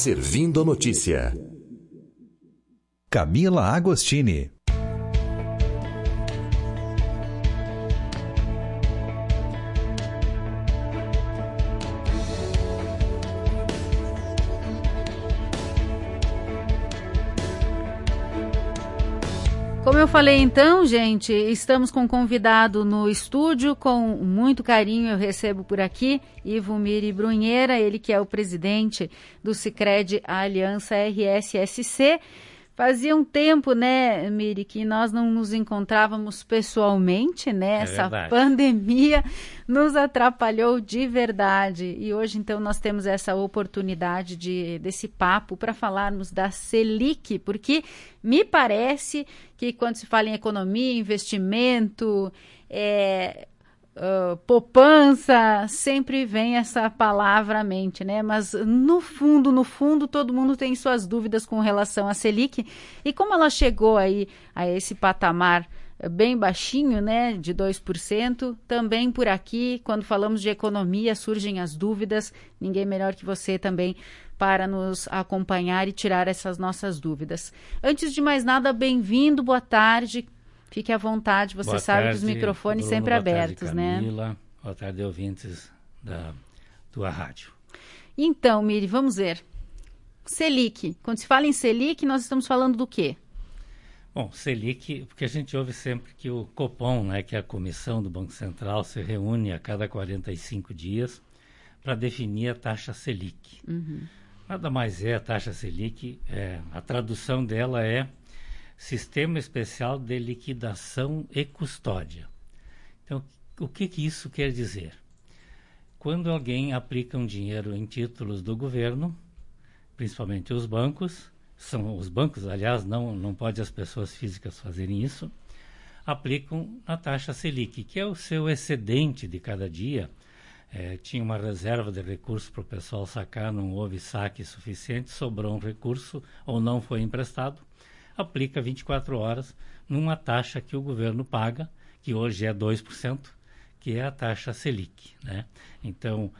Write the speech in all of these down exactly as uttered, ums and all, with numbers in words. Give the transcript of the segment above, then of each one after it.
Servindo a notícia. Camila Agostini. Como eu falei então, gente, estamos com um convidado no estúdio, com muito carinho eu recebo por aqui, Ivo Miri Brunheira, ele que é o presidente do Sicredi Aliança R S S C. Fazia um tempo, né, Miri, que nós não nos encontrávamos pessoalmente, né? É Essa verdade. pandemia nos atrapalhou de verdade. E hoje, então, nós temos essa oportunidade de, desse papo para falarmos da Selic, porque me parece que quando se fala em economia, investimento, é, uh, poupança, sempre vem essa palavra à mente, né? Mas no fundo, no fundo, todo mundo tem suas dúvidas com relação à Selic. E como ela chegou aí a esse patamar bem baixinho, né, de dois por cento, também por aqui, quando falamos de economia, surgem as dúvidas. Ninguém melhor que você também para nos acompanhar e tirar essas nossas dúvidas. Antes de mais nada, bem-vindo, boa tarde. Fique à vontade, você Boa sabe tarde, dos microfones Bruno, sempre boa abertos, tarde, né? Camila, boa tarde, ouvintes da tua rádio. Então, Miri, vamos ver. Selic. Quando se fala em Selic, nós estamos falando do quê? Bom, Selic, porque a gente ouve sempre que o Copom, né, que é a comissão do Banco Central, se reúne a cada quarenta e cinco dias para definir a taxa Selic. Uhum. Nada mais é a taxa Selic, é, a tradução dela é Sistema Especial de Liquidação e Custódia. Então, o que, que isso quer dizer? Quando alguém aplica um dinheiro em títulos do governo, principalmente os bancos, são os bancos, aliás, não, não pode as pessoas físicas fazerem isso, aplicam a taxa Selic, que é o seu excedente de cada dia. É, tinha uma reserva de recursos para o pessoal sacar, não houve saque suficiente, sobrou um recurso ou não foi emprestado, aplica vinte e quatro horas numa taxa que o governo paga, que hoje é dois por cento, que é a taxa Selic, né? Então,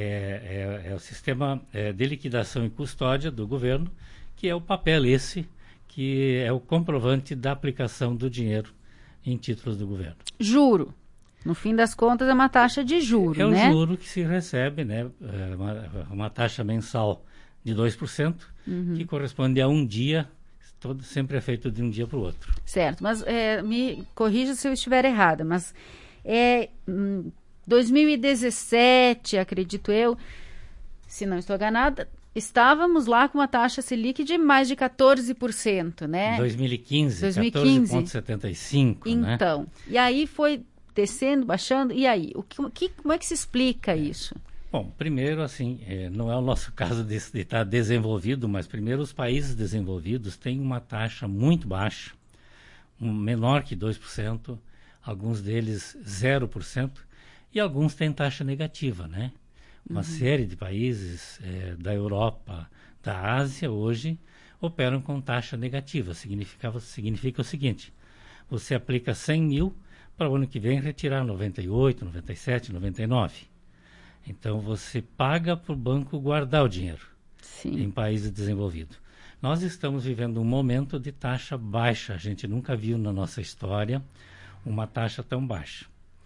é, é, é o sistema é, de liquidação e custódia do governo, que é o papel esse, que é o comprovante da aplicação do dinheiro em títulos do governo. Juro. No fim das contas, é uma taxa de juro, é né? É o juro que se recebe, né? É uma, uma taxa mensal de dois por cento, uhum. que corresponde a um dia, todo, sempre é feito de um dia para o outro. Certo, mas é, me corrija se eu estiver errada, mas é hum, dois mil e dezessete, acredito eu, se não estou enganada, estávamos lá com uma taxa Selic de mais de quatorze por cento, né? dois mil e quinze, dois mil e quatorze vírgula setenta e cinco, né? Então, e aí foi descendo, baixando, e aí? O que, que, como é que se explica é. isso? Bom, primeiro, assim, é, não é o nosso caso de, de estar desenvolvido, mas primeiro os países desenvolvidos têm uma taxa muito baixa, um, menor que dois por cento, alguns deles zero por cento, e alguns têm taxa negativa, né? Uma uhum. série de países é, da Europa, da Ásia, hoje, operam com taxa negativa. Significa, significa o seguinte, você aplica cem mil, para o ano que vem retirar noventa e oito, noventa e sete, noventa e nove. Então, você paga para o banco guardar o dinheiro. Sim. Em países desenvolvidos. Nós estamos vivendo um momento de taxa baixa. A gente nunca viu na nossa história uma taxa tão baixa.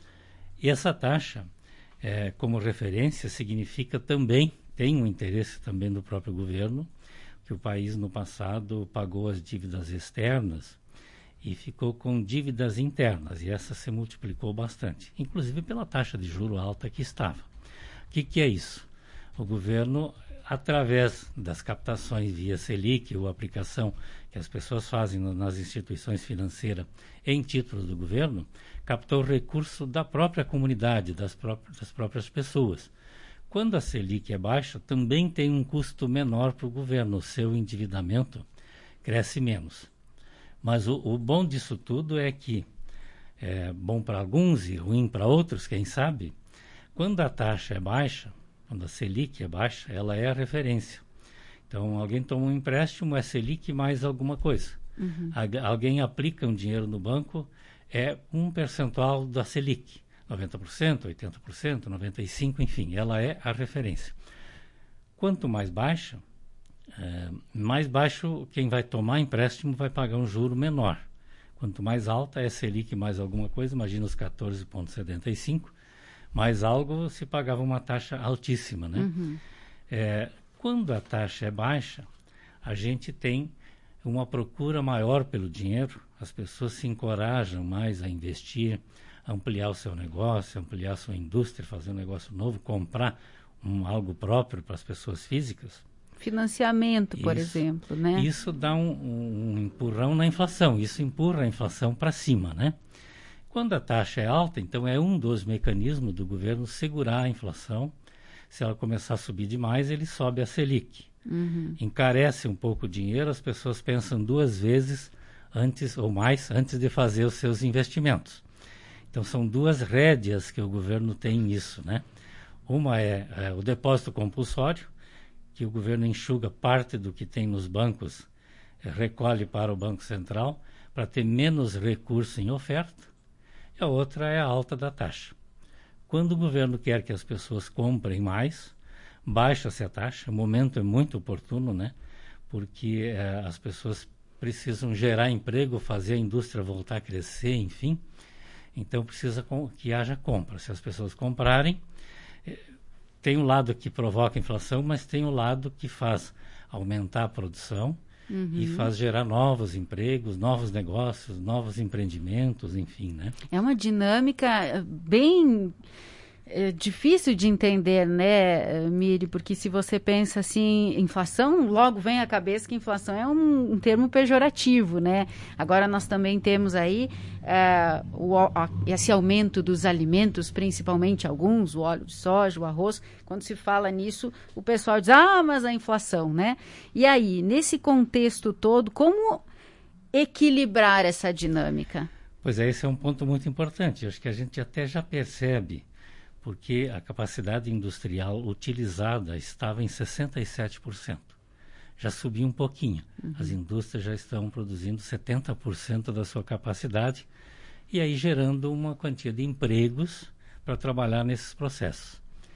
E essa taxa, é, como referência, significa também, tem um interesse também do próprio governo, que o país no passado pagou as dívidas externas e ficou com dívidas internas, e essa se multiplicou bastante, inclusive pela taxa de juro alta que estava. O que, que é isso? O governo, através das captações via Selic, ou aplicação que as pessoas fazem no, nas instituições financeiras em títulos do governo, captou recurso da própria comunidade, das próprias, das próprias pessoas. Quando a Selic é baixa, também tem um custo menor para o governo, o seu endividamento cresce menos. Mas o, o bom disso tudo é que, é bom para alguns e ruim para outros, quem sabe, quando a taxa é baixa, quando a Selic é baixa, ela é a referência. Então, alguém toma um empréstimo, é Selic mais alguma coisa. Uhum. Alguém aplica um dinheiro no banco, é um percentual da Selic, noventa por cento, oitenta por cento, noventa e cinco por cento, enfim, ela é a referência. Quanto mais baixa, É, mais baixo, quem vai tomar empréstimo vai pagar um juro menor. Quanto mais alta é Selic mais alguma coisa, imagina os quatorze vírgula setenta e cinco, mais algo se pagava uma taxa altíssima, né? Uhum. É, quando a taxa é baixa, a gente tem uma procura maior pelo dinheiro, as pessoas se encorajam mais a investir, ampliar o seu negócio, ampliar a sua indústria, fazer um negócio novo, comprar um, algo próprio para as pessoas físicas. Financiamento, por Isso. exemplo, né? Isso dá um, um, um empurrão na inflação, isso empurra a inflação para cima, né? Quando a taxa é alta, então é um dos mecanismos do governo segurar a inflação. Se ela começar a subir demais, ele sobe a Selic. Uhum. Encarece um pouco o dinheiro, as pessoas pensam duas vezes antes ou mais antes de fazer os seus investimentos. Então são duas rédeas que o governo tem nisso, né? Uma é, é o depósito compulsório, que o governo enxuga parte do que tem nos bancos, é, recolhe para o Banco Central para ter menos recurso em oferta. E a outra é a alta da taxa. Quando o governo quer que as pessoas comprem mais, baixa-se a taxa. O momento é muito oportuno, né? Porque é, as pessoas precisam gerar emprego, fazer a indústria voltar a crescer, enfim. Então precisa com, que haja compra. Se as pessoas comprarem, é, tem um lado que provoca inflação, mas tem um lado que faz aumentar a produção uhum. e faz gerar novos empregos, novos negócios, novos empreendimentos, enfim, né? É uma dinâmica bem é, difícil de entender, né, Miri? Porque se você pensa assim, inflação, logo vem à cabeça que inflação é um, um termo pejorativo, né? Agora nós também temos aí é, o, a, esse aumento dos alimentos, principalmente alguns, o óleo de soja, o arroz. Quando se fala nisso, o pessoal diz, ah, mas a inflação, né? E aí, nesse contexto todo, como equilibrar essa dinâmica? Pois é, esse é um ponto muito importante. Eu acho que a gente até já percebe, porque a capacidade industrial utilizada estava em sessenta e sete por cento. Já subiu um pouquinho. Uhum. As indústrias já estão produzindo setenta por cento da sua capacidade e aí gerando uma quantia de empregos para trabalhar nesses processos.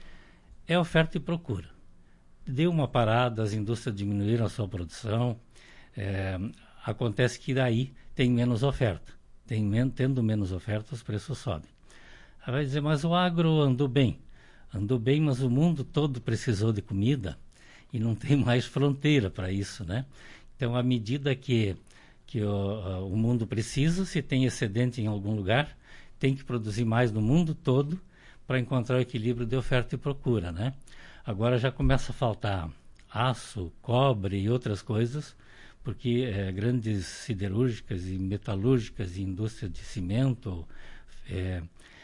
É oferta e procura. Deu uma parada, as indústrias diminuíram a sua produção, é, acontece que daí tem menos oferta. Tem men- tendo menos oferta, os preços sobem. Aí vai dizer, mas o agro andou bem. Andou bem, mas o mundo todo precisou de comida e não tem mais fronteira para isso, né? Então, à medida que, que o, o mundo precisa, se tem excedente em algum lugar, tem que produzir mais no mundo todo para encontrar o equilíbrio de oferta e procura, né? Agora já começa a faltar aço, cobre e outras coisas, porque é, grandes siderúrgicas e metalúrgicas e indústria de cimento é,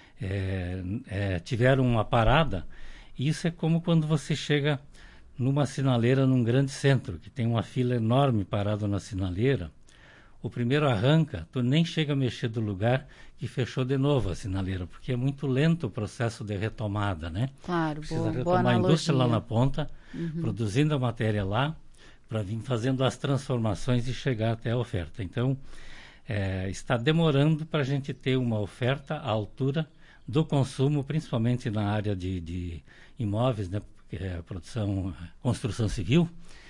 é, é, tiveram uma parada. Isso é como quando você chega numa sinaleira num grande centro, que tem uma fila enorme parada na sinaleira. O primeiro arranca, tu nem chega a mexer do lugar que fechou de novo a sinaleira, porque é muito lento o processo de retomada, né? Claro, precisa boa, retomar boa a indústria lá analogia. na ponta, uhum. produzindo a matéria lá, para vir fazendo as transformações e chegar até a oferta. Então, é, está demorando para a gente ter uma oferta à altura do consumo, principalmente na área de, de imóveis, né? É, produção, construção civil,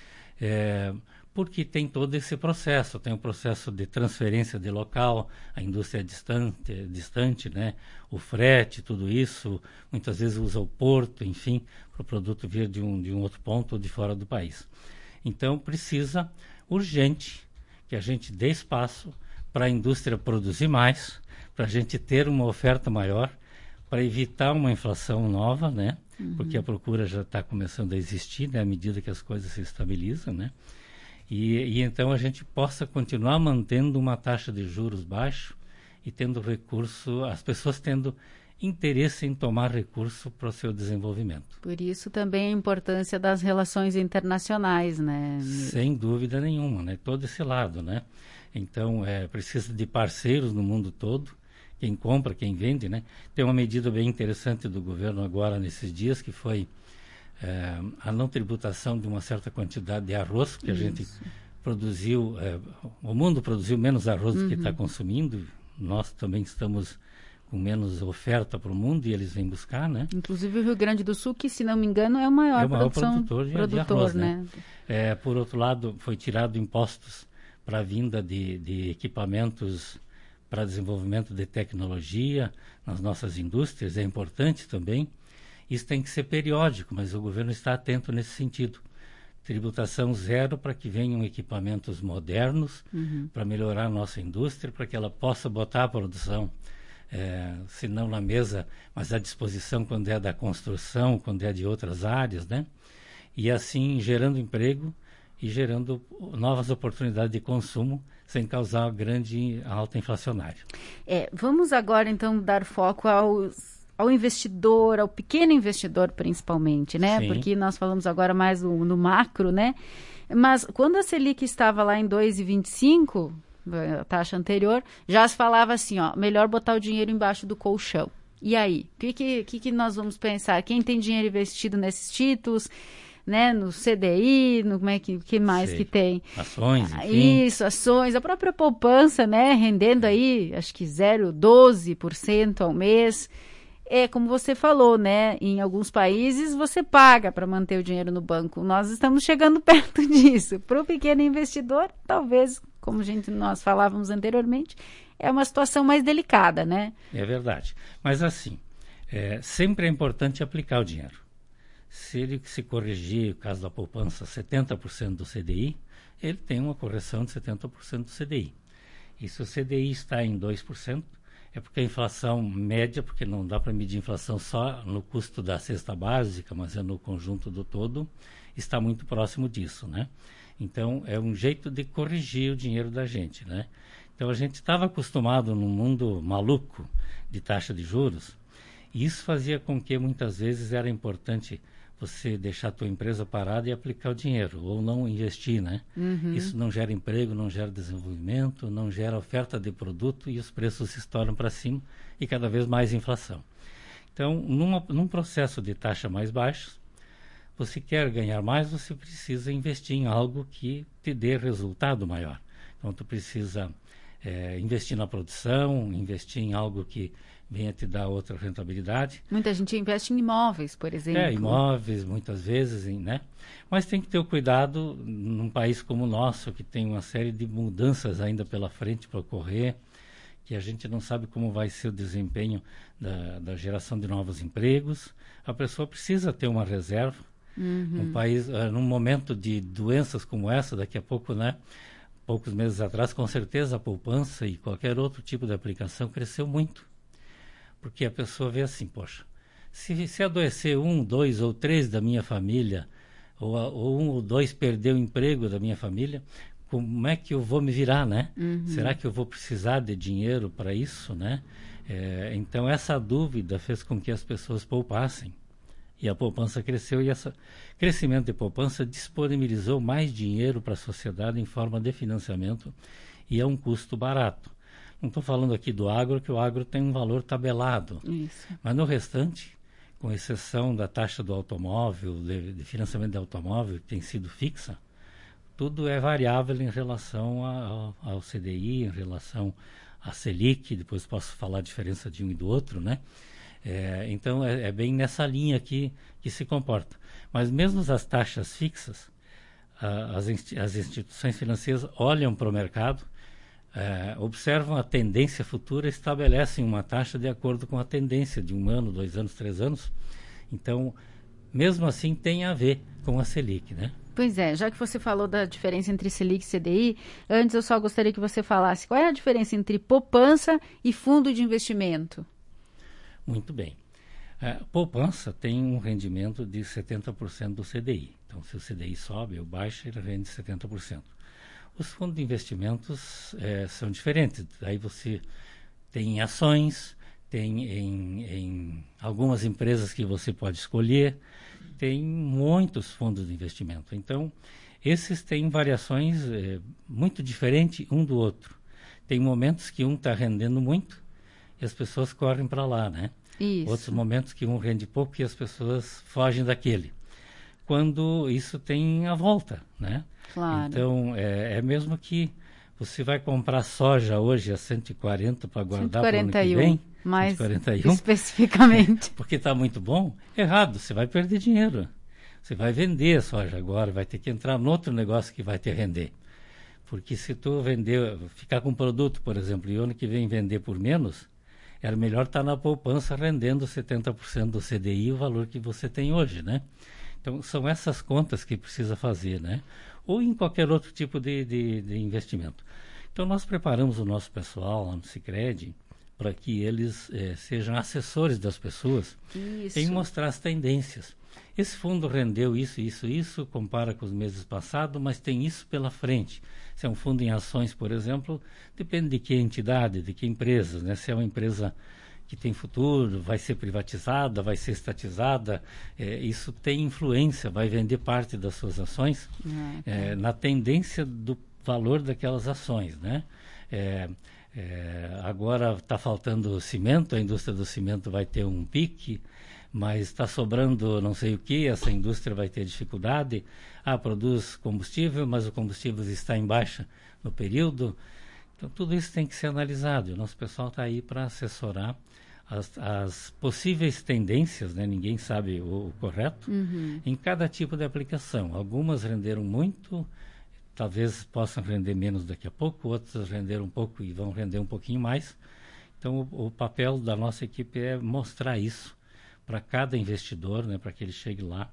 é, porque tem todo esse processo, tem o processo de transferência de local, a indústria é distante, é distante, né? O frete, tudo isso, muitas vezes usa o porto, enfim, para o produto vir de um, de um outro ponto ou de fora do país. Então, precisa, urgente, que a gente dê espaço para a indústria produzir mais, para a gente ter uma oferta maior, para evitar uma inflação nova, né? Uhum. Porque a procura já está começando a existir, né? À medida que as coisas se estabilizam, né? E, e então a gente possa continuar mantendo uma taxa de juros baixa e tendo recurso, as pessoas tendo interesse em tomar recurso para o seu desenvolvimento. Por isso também a importância das relações internacionais, né? Sem dúvida nenhuma, né? Todo esse lado, né? Então, é, precisa de parceiros no mundo todo, quem compra, quem vende, né? Tem uma medida bem interessante do governo agora, nesses dias, que foi é, a não tributação de uma certa quantidade de arroz, que a Isso. gente produziu, é, o mundo produziu menos arroz uhum. do que está consumindo, nós também estamos com menos oferta para o mundo e eles vêm buscar, né? Inclusive o Rio Grande do Sul, que se não me engano é o maior, é o maior produção, produtor, de, produtor de arroz, né? né? É, por outro lado, foi tirado impostos para a vinda de, de equipamentos para desenvolvimento de tecnologia nas nossas indústrias, é importante também. Isso tem que ser periódico, mas o governo está atento nesse sentido. Tributação zero para que venham equipamentos modernos, uhum. para melhorar a nossa indústria, para que ela possa botar a produção, é, se não na mesa, mas à disposição quando é da construção, quando é de outras áreas, né? E assim gerando emprego e gerando novas oportunidades de consumo sem causar grande alta inflacionária. É, vamos agora então dar foco aos ao investidor, ao pequeno investidor principalmente, né? Sim. Porque nós falamos agora mais no, no macro, né? Mas quando a Selic estava lá em dois vírgula vinte e cinco, a taxa anterior, já se falava assim, ó, melhor botar o dinheiro embaixo do colchão. E aí? O que, que, que, que nós vamos pensar? Quem tem dinheiro investido nesses títulos, né? No C D I, no como é que, que mais Sei. que tem? Ações, enfim. Ah, isso, ações, a própria poupança, né? Rendendo aí, acho que zero vírgula doze por cento ao mês. É, como você falou, né? Em alguns países você paga para manter o dinheiro no banco. Nós estamos chegando perto disso. Para o pequeno investidor, talvez, como a gente, nós falávamos anteriormente, é uma situação mais delicada, né? É verdade. Mas assim, é, sempre é importante aplicar o dinheiro. Se ele se corrigir, o caso da poupança, setenta por cento do C D I, ele tem uma correção de setenta por cento do C D I. E se o C D I está em dois por cento, é porque a inflação média, porque não dá para medir inflação só no custo da cesta básica, mas é no conjunto do todo, está muito próximo disso, né? Então, é um jeito de corrigir o dinheiro da gente, né? Então, a gente estava acostumado num mundo maluco de taxa de juros, e isso fazia com que, muitas vezes, era importante você deixar a tua empresa parada e aplicar o dinheiro, ou não investir, né? Uhum. Isso não gera emprego, não gera desenvolvimento, não gera oferta de produto e os preços se estouram para cima e cada vez mais inflação. Então, numa, num processo de taxa mais baixa, você quer ganhar mais, você precisa investir em algo que te dê resultado maior. Então, tu precisa é, investir na produção, investir em algo que venha te dar outra rentabilidade. Muita gente investe em imóveis, por exemplo. É, imóveis, muitas vezes, né? Mas tem que ter o cuidado num país como o nosso, que tem uma série de mudanças ainda pela frente para ocorrer, que a gente não sabe como vai ser o desempenho da, da geração de novos empregos. A pessoa precisa ter uma reserva. Uhum. Um país, uh, num momento de doenças como essa, daqui a pouco, né? Poucos meses atrás, com certeza a poupança e qualquer outro tipo de aplicação cresceu muito. Porque a pessoa vê assim, poxa, se, se adoecer um, dois ou três da minha família, ou, ou um ou dois perder o emprego da minha família, como é que eu vou me virar, né? Uhum. Será que eu vou precisar de dinheiro para isso, né? É, então, essa dúvida fez com que as pessoas poupassem. E a poupança cresceu e esse crescimento de poupança disponibilizou mais dinheiro para a sociedade em forma de financiamento e a um custo barato. Não estou falando aqui do agro, que o agro tem um valor tabelado. Isso. Mas no restante, com exceção da taxa do automóvel, de, de financiamento de automóvel, que tem sido fixa, tudo é variável em relação a, a, ao C D I, em relação à Selic, depois posso falar a diferença de um e do outro, né? É, então, é, é bem nessa linha que, que se comporta. Mas mesmo as taxas fixas, a, as, insti- as instituições financeiras olham para o mercado, É, observam a tendência futura, estabelecem uma taxa de acordo com a tendência de um ano, dois anos, três anos. Então, mesmo assim, tem a ver com a Selic, né? Pois é, já que você falou da diferença entre Selic e C D I, antes eu só gostaria que você falasse qual é a diferença entre poupança e fundo de investimento. Muito bem. A poupança tem um rendimento de setenta por cento do C D I. Então, se o C D I sobe ou baixa, ele rende setenta por cento. Os fundos de investimentos é, são diferentes. Aí você tem ações, tem em, em algumas empresas que você pode escolher, tem muitos fundos de investimento. Então, esses têm variações é, muito diferentes um do outro. Tem momentos que um está rendendo muito e as pessoas correm para lá, né? Isso. Outros momentos que um rende pouco e as pessoas fogem daquele. Quando isso tem a volta, né? Claro. Então, é, é mesmo que Você vai comprar soja hoje a cento e quarenta para guardar para o ano que cento e quarenta e um, vem? mais cento e quarenta e um, especificamente. porque está muito bom? Errado, você vai perder dinheiro. Você vai vender a soja agora, vai ter que entrar no outro negócio que vai te render. Porque se tu vender, ficar com um produto, por exemplo, e o ano que vem vender por menos, era melhor estar na poupança rendendo setenta por cento do C D I, o valor que você tem hoje, né? Então, são essas contas que precisa fazer, né? Ou em qualquer outro tipo de, de, de investimento. Então, nós preparamos o nosso pessoal lá no Sicredi para que eles eh, sejam assessores das pessoas Isso. em mostrar as tendências. Esse fundo rendeu isso, isso, isso, compara com os meses passados, mas tem isso pela frente. Se é um fundo em ações, por exemplo, depende de que entidade, de que empresa, né? Se é uma empresa que tem futuro, vai ser privatizada, vai ser estatizada, é, isso tem influência, vai vender parte das suas ações Ah, tá. é, na tendência do valor daquelas ações, né? É, é, agora está faltando cimento, a indústria do cimento vai ter um pique, mas está sobrando não sei o que, essa indústria vai ter dificuldade. Ah, produz combustível, mas o combustível está em baixa no período. Então, tudo isso tem que ser analisado. E o nosso pessoal está aí para assessorar as, as possíveis tendências, né? Ninguém sabe o, o correto, Uhum. em cada tipo de aplicação. Algumas renderam muito, talvez possam render menos daqui a pouco, outras renderam um pouco e vão render um pouquinho mais. Então, o, o papel da nossa equipe é mostrar isso para cada investidor, né, para que ele chegue lá,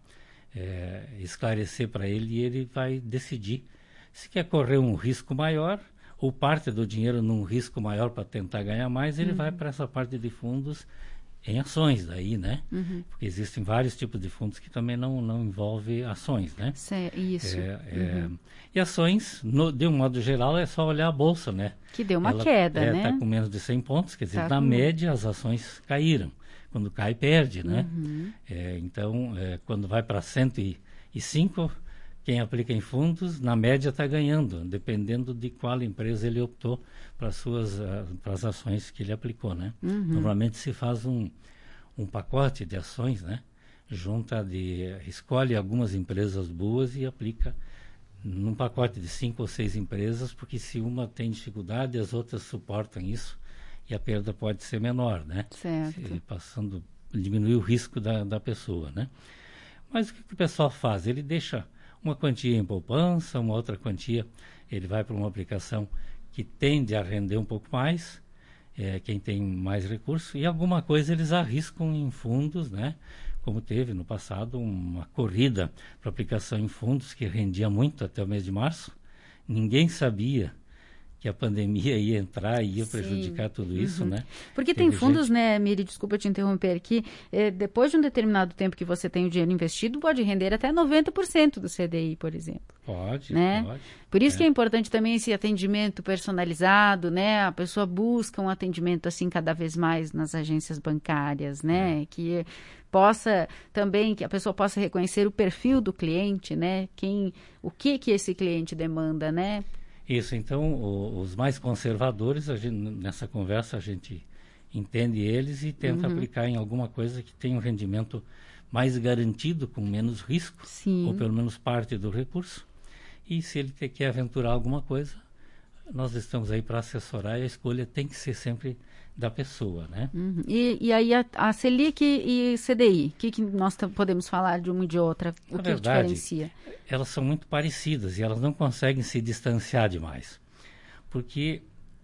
é, esclarecer para ele e ele vai decidir se quer correr um risco maior ou parte do dinheiro num risco maior para tentar ganhar mais, ele uhum. vai para essa parte de fundos em ações daí, né? Uhum. Porque existem vários tipos de fundos que também não, não envolvem ações, né? Cê, isso. É, uhum. é, e ações, no, de um modo geral, é só olhar a bolsa, né? Que deu uma Ela, queda, é, né? Está com menos de cem pontos, quer dizer, tá na com... média as ações caíram. Quando cai, perde, né? Uhum. É, então, é, quando vai para cento e cinco, quem aplica em fundos, na média está ganhando, dependendo de qual empresa ele optou para suas para as ações que ele aplicou, né? Uhum. Normalmente se faz um, um pacote de ações, né? Junta de, escolhe algumas empresas boas e aplica num pacote de cinco ou seis empresas, porque se uma tem dificuldade, as outras suportam isso. E a perda pode ser menor, né? Certo. Se, passando, diminuir o risco da, da pessoa, né? Mas o que, que o pessoal faz? Ele deixa uma quantia em poupança, uma outra quantia, ele vai para uma aplicação que tende a render um pouco mais, é, quem tem mais recursos, e alguma coisa eles arriscam em fundos, né? Como teve no passado uma corrida para aplicação em fundos que rendia muito até o mês de março. Ninguém sabia que a pandemia ia entrar e ia Sim. prejudicar tudo isso, uhum. né? Porque Teve tem fundos, gente... né, Miri, desculpa te interromper aqui, eh, depois de um determinado tempo que você tem o dinheiro investido, pode render até noventa por cento do C D I, por exemplo. Pode, né? pode. Por isso é. que é importante também esse atendimento personalizado, né? A pessoa busca um atendimento assim cada vez mais nas agências bancárias, né? É. Que possa também, que a pessoa possa reconhecer o perfil do cliente, né? Quem, o que que esse cliente demanda, né? Isso, então, o, os mais conservadores, a gente, nessa conversa, a gente entende eles e tenta uhum. aplicar em alguma coisa que tenha um rendimento mais garantido, com menos risco, Sim. ou pelo menos parte do recurso. E se ele te, quer aventurar alguma coisa, nós estamos aí para assessorar e a escolha tem que ser sempre da pessoa, né? Uhum. E, e aí a, a Selic e C D I, o que, que nós podemos falar de uma e de outra? O Na que verdade, diferencia? Elas são muito parecidas e elas não conseguem se distanciar demais. Porque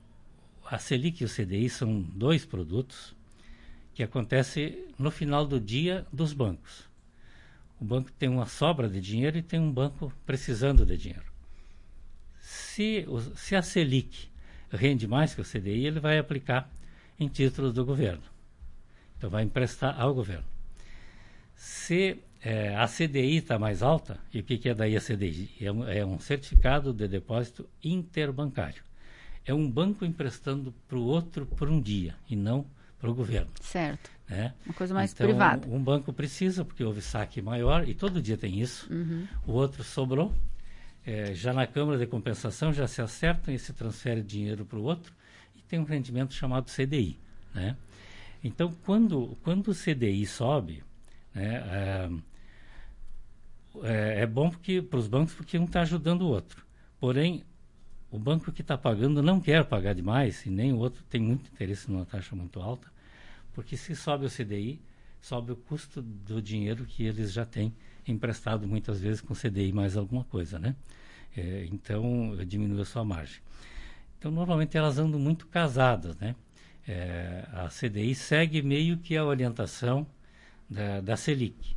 a Selic e o C D I são dois produtos que acontecem no final do dia dos bancos. O banco tem uma sobra de dinheiro e tem um banco precisando de dinheiro. Se, se a Selic rende mais que o C D I, ele vai aplicar em títulos do governo. Então, vai emprestar ao governo. Se é, a C D I está mais alta, e o que, que é daí a C D I? É um, é um certificado de depósito interbancário. É um banco emprestando para o outro por um dia, e não para o governo. Certo. Né? Uma coisa mais então, privada. Um banco precisa, porque houve saque maior, e todo dia tem isso. Uhum. O outro sobrou. É, já na Câmara de Compensação já se acertam e se transfere dinheiro para o outro, e tem um rendimento chamado C D I. Né? Então, quando, quando o C D I sobe, né, é, é, é bom para os bancos porque um está ajudando o outro. Porém, o banco que está pagando não quer pagar demais, e nem o outro tem muito interesse numa taxa muito alta, porque se sobe o C D I, sobe o custo do dinheiro que eles já têm emprestado muitas vezes com C D I mais alguma coisa, né? É, então, diminui a sua margem. Então, normalmente elas andam muito casadas, né? É, a C D I segue meio que a orientação da, da Selic.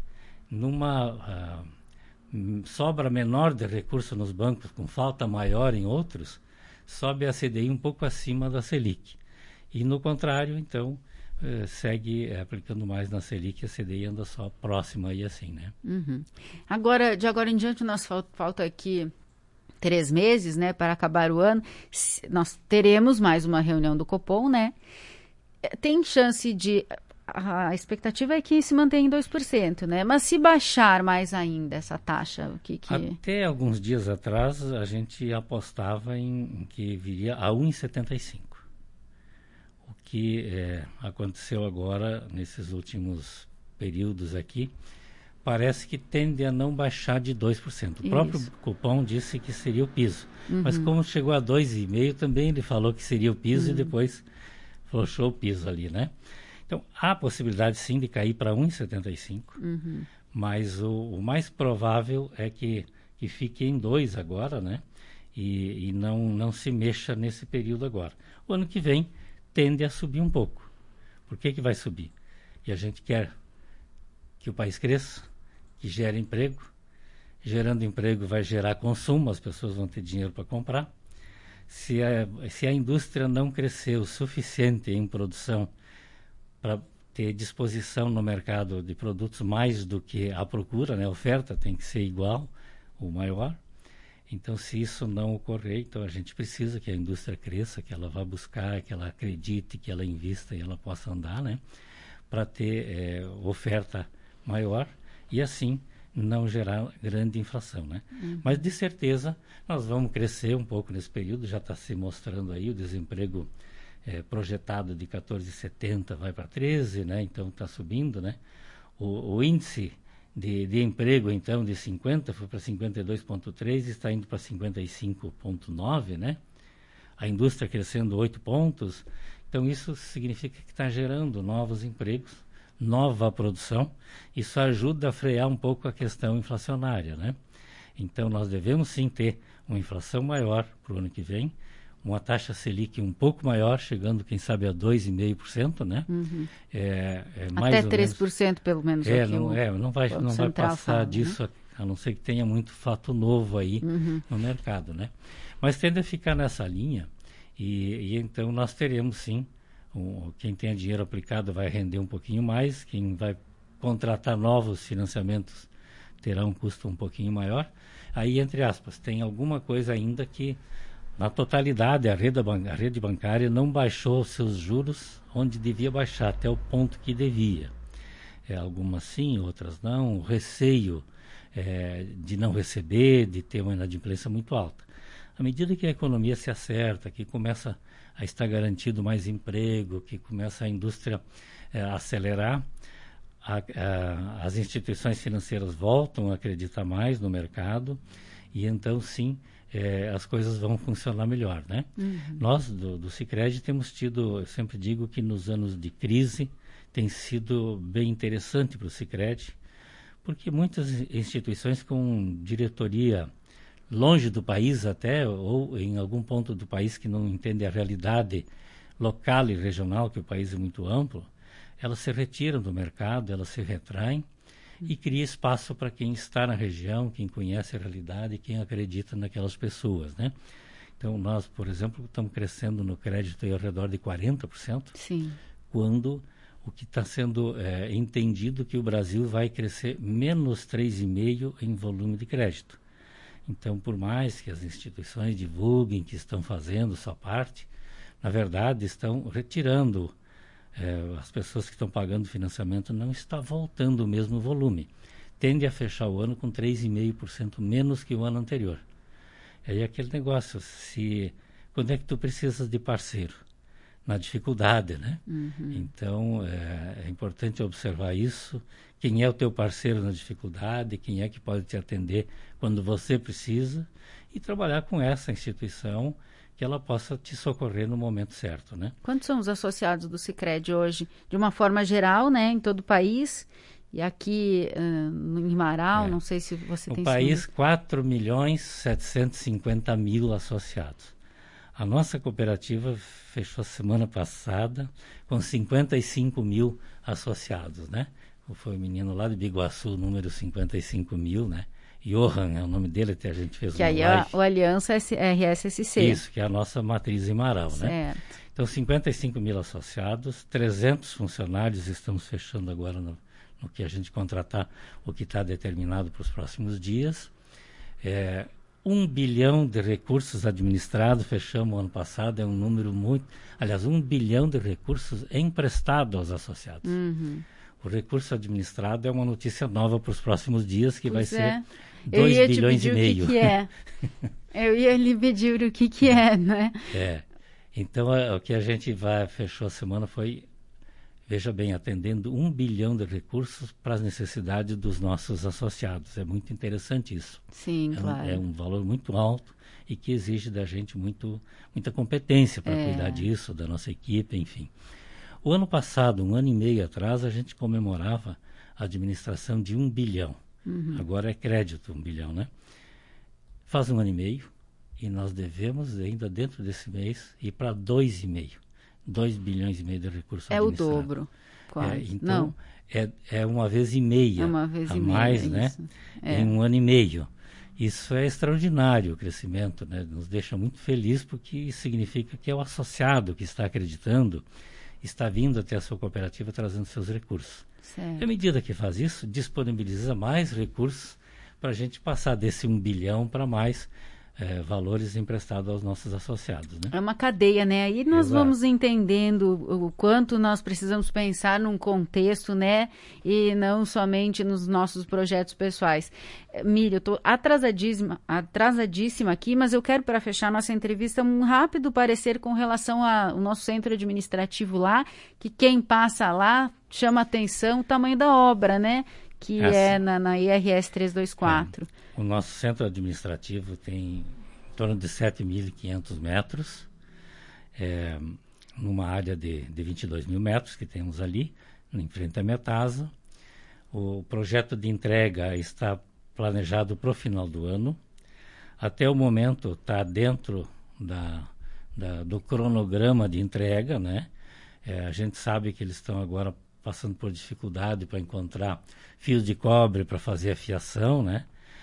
Numa uh, sobra menor de recurso nos bancos, com falta maior em outros, sobe a C D I um pouco acima da Selic. E no contrário, então, uh, segue uh, aplicando mais na Selic, a C D I anda só próxima e assim, né? Uhum. Agora, de agora em diante, nós falta, falta aqui três meses, né, para acabar o ano. Nós teremos mais uma reunião do Copom, né? Tem chance de... A expectativa é que se mantenha em dois por cento, né? Mas se baixar mais ainda essa taxa, o que que... Até alguns dias atrás, a gente apostava em, em que viria a um vírgula setenta e cinco. O que é, aconteceu agora, nesses últimos períodos aqui, parece que tende a não baixar de dois por cento. O Isso. próprio Copom disse que seria o piso. Uhum. Mas como chegou a dois vírgula cinco por cento, também ele falou que seria o piso uhum. e depois flochou o piso ali, né? Então, há possibilidade sim de cair para um vírgula setenta e cinco, uhum. mas o, o mais provável é que, que fique em dois agora, né? E, e não, não se mexa nesse período agora. O ano que vem tende a subir um pouco. Por que que vai subir? E a gente quer que o país cresça, que gere emprego. Gerando emprego vai gerar consumo, as pessoas vão ter dinheiro para comprar. Se a, se a indústria não crescer o suficiente em produção para ter disposição no mercado de produtos mais do que a procura, né? A oferta tem que ser igual ou maior. Então, se isso não ocorrer, então a gente precisa que a indústria cresça, que ela vá buscar, que ela acredite, que ela invista e ela possa andar, né? Para ter é, oferta maior e assim não gerar grande inflação, né? Uhum. Mas de certeza nós vamos crescer um pouco nesse período, já está se mostrando aí o desemprego é, projetado de quatorze vírgula setenta vai para treze, né? Então está subindo, né? O, o índice de, de emprego então de cinquenta foi para cinquenta e dois vírgula três e está indo para cinquenta e cinco vírgula nove, né? A indústria crescendo oito pontos, então isso significa que está gerando novos empregos, nova produção. Isso ajuda a frear um pouco a questão inflacionária, né? Então nós devemos sim ter uma inflação maior para o ano que vem, uma taxa Selic um pouco maior, chegando quem sabe a dois vírgula cinco por cento, né? Uhum. É, é mais até três por cento pelo menos. É, aqui não, o, é, não vai, não vai passar fala, disso, né? a, a não ser que tenha muito fato novo aí uhum. no mercado, né? Mas tende a ficar nessa linha e, e então nós teremos sim. Um, quem tem dinheiro aplicado vai render um pouquinho mais, quem vai contratar novos financiamentos terá um custo um pouquinho maior. Aí, entre aspas, tem alguma coisa ainda que, na totalidade, a rede, a rede bancária não baixou seus juros onde devia baixar, até o ponto que devia. É, algumas sim, outras não. O receio é, de não receber, de ter uma inadimplência muito alta. À medida que a economia se acerta, que começa a estar garantido mais emprego, que começa a indústria eh, a acelerar, a, a, as instituições financeiras voltam a acreditar mais no mercado e então sim eh, as coisas vão funcionar melhor, né? Uhum. Nós do, do Sicredi temos tido, eu sempre digo que nos anos de crise tem sido bem interessante para o Sicredi, porque muitas instituições com diretoria longe do país até, ou em algum ponto do país que não entende a realidade local e regional, que o país é muito amplo, elas se retiram do mercado, elas se retraem e cria espaço para quem está na região, quem conhece a realidade, quem acredita naquelas pessoas, né? Então, nós, por exemplo, estamos crescendo no crédito aí ao redor de quarenta por cento, Sim. quando o que está sendo é, entendido que o Brasil vai crescer menos três vírgula cinco por cento em volume de crédito. Então, por mais que as instituições divulguem que estão fazendo sua parte, na verdade estão retirando, eh, as pessoas que estão pagando financiamento não está voltando o mesmo volume. Tende a fechar o ano com três vírgula cinco por cento menos que o ano anterior. Aí é aquele negócio, se, quando é que tu precisas de parceiro? Na dificuldade, né? Uhum. Então, é, é importante observar isso. Quem é o teu parceiro na dificuldade, quem é que pode te atender quando você precisa e trabalhar com essa instituição que ela possa te socorrer no momento certo, né? Quantos são os associados do Sicredi hoje? De uma forma geral, né, em todo o país, e aqui uh, em Marau, é. não sei se você no tem... No país, quatro milhões setecentos e cinquenta mil associados. A nossa cooperativa fechou semana passada com cinquenta e cinco mil associados, né? Foi o menino lá de Biguaçu, número cinquenta e cinco mil, né? Johan é o nome dele, até a gente fez que uma live. Que aí é o Aliança R S S C. Isso, que é a nossa matriz em Marau, certo. né? Então, cinquenta e cinco mil associados, trezentos funcionários, estamos fechando agora no, no que a gente contratar, o que está determinado para os próximos dias. É, um bilhão de recursos administrados, fechamos o ano passado, é um número muito... Aliás, um bilhão de recursos emprestados aos associados. Uhum. O recurso administrado é uma notícia nova para os próximos dias, que pois vai é. ser dois bilhões e meio. O que, que é. Eu ia lhe pedir o que, que é, né? É. Então, a, o que a gente vai, fechou a semana foi, veja bem, atendendo um bilhão de recursos para as necessidades dos nossos associados. É muito interessante isso. Sim, é claro. Um, é um valor muito alto e que exige da gente muito, muita competência para é. cuidar disso, da nossa equipe, enfim. O ano passado, um ano e meio atrás, a gente comemorava a administração de um bilhão. Uhum. Agora é crédito, um bilhão, né? Faz um ano e meio e nós devemos ainda dentro desse mês ir para dois e meio. Dois bilhões e meio de recursos é administrados. É o dobro, quase. É, então, Não. É, é uma vez e meia é uma vez a e mais, meia, né? É. Em um ano e meio. Isso é extraordinário, o crescimento, né? Nos deixa muito felizes porque isso significa que é o associado que está acreditando, está vindo até a sua cooperativa trazendo seus recursos. Certo. E à medida que faz isso, disponibiliza mais recursos para a gente passar desse um bilhão para mais é, valores emprestados aos nossos associados, né? É uma cadeia, né? Aí nós Exato. vamos entendendo o quanto nós precisamos pensar num contexto, né? E não somente nos nossos projetos pessoais. Mírio, eu estou atrasadíssima, atrasadíssima aqui, mas eu quero, para fechar nossa entrevista, um rápido parecer com relação ao nosso centro administrativo lá, que quem passa lá chama atenção o tamanho da obra, né? Que Essa. é na, na I R S trezentos e vinte e quatro. É. O nosso centro administrativo tem em torno de sete mil e quinhentos metros, é, numa área de, de vinte e dois mil metros que temos ali, em frente à Metasa. O projeto de entrega está planejado para o final do ano. Até o momento está dentro da, da, do cronograma de entrega, né? É, a gente sabe que eles estão agora passando por dificuldade para encontrar fios de cobre para fazer a fiação, né?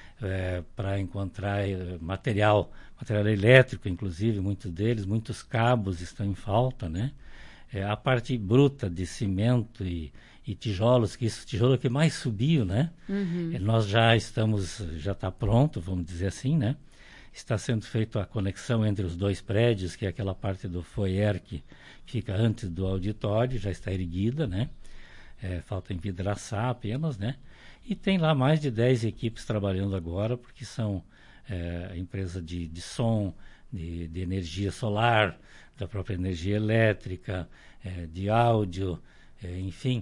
É, para encontrar é, material, material elétrico, inclusive, muitos deles, muitos cabos estão em falta, né? É, a parte bruta de cimento e, e tijolos, que isso, tijolo que mais subiu, né? Uhum. É, nós já estamos, já está pronto, vamos dizer assim, né? Está sendo feita a conexão entre os dois prédios, que é aquela parte do foyer que fica antes do auditório, já está erguida, né? É, falta envidraçar apenas, né? E tem lá mais de dez equipes trabalhando agora, porque são é, empresa de, de som, de, de energia solar, da própria energia elétrica, é, de áudio, é, enfim,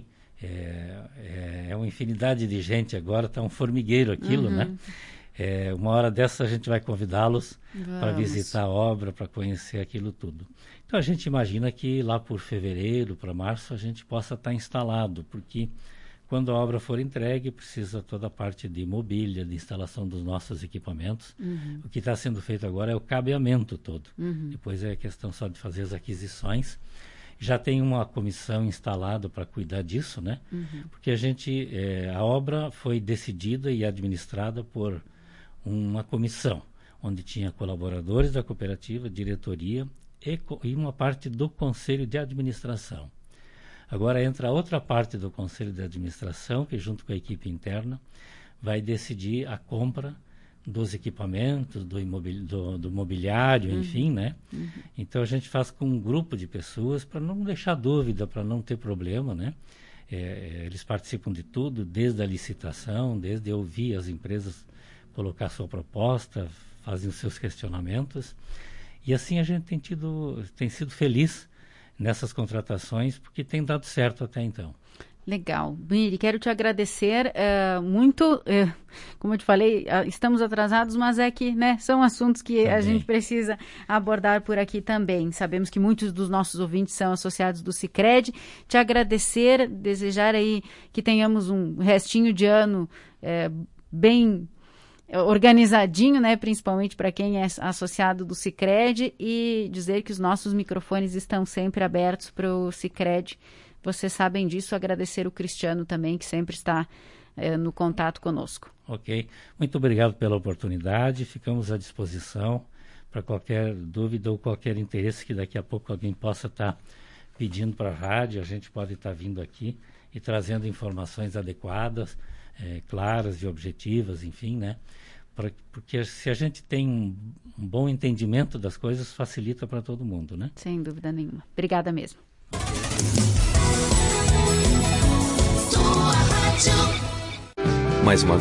é, é, é uma infinidade de gente agora, está um formigueiro aquilo, uhum. né? É, uma hora dessa a gente vai convidá-los para visitar a obra, para conhecer aquilo tudo. Então a gente imagina que lá por fevereiro, para março, a gente possa estar instalado, porque quando a obra for entregue, precisa toda a parte de mobília, de instalação dos nossos equipamentos. Uhum. O que está sendo feito agora é o cabeamento todo. Uhum. Depois é questão só de fazer as aquisições. Já tem uma comissão instalada para cuidar disso, né? Uhum. Porque a gente, é, a obra foi decidida e administrada por uma comissão, onde tinha colaboradores da cooperativa, diretoria e, e uma parte do conselho de administração. Agora entra outra parte do conselho de administração, que junto com a equipe interna vai decidir a compra dos equipamentos, do, imobil, do, do mobiliário, uhum. enfim, né? Uhum. Então a gente faz com um grupo de pessoas para não deixar dúvida, para não ter problema, né? É, eles participam de tudo, desde a licitação, desde ouvir as empresas colocar sua proposta, fazem os seus questionamentos. E assim a gente tem, tido, tem sido feliz nessas contratações, porque tem dado certo até então. Legal. Miri, quero te agradecer uh, muito. Uh, como eu te falei, uh, estamos atrasados, mas é que, né, são assuntos que também a gente precisa abordar por aqui também. Sabemos que muitos dos nossos ouvintes são associados do Sicredi. Te agradecer, desejar aí que tenhamos um restinho de ano uh, bem organizadinho, né, principalmente para quem é associado do Sicredi, e dizer que os nossos microfones estão sempre abertos para o Sicredi. Vocês sabem disso, agradecer o Cristiano também, que sempre está eh, no contato conosco. Ok, muito obrigado pela oportunidade, ficamos à disposição para qualquer dúvida ou qualquer interesse que daqui a pouco alguém possa estar tá pedindo para a rádio, a gente pode estar tá vindo aqui e trazendo informações adequadas, eh, claras e objetivas, enfim, né? Pra, porque se a gente tem um, um bom entendimento das coisas, facilita para todo mundo, né? Sem dúvida nenhuma. Obrigada mesmo. Mais uma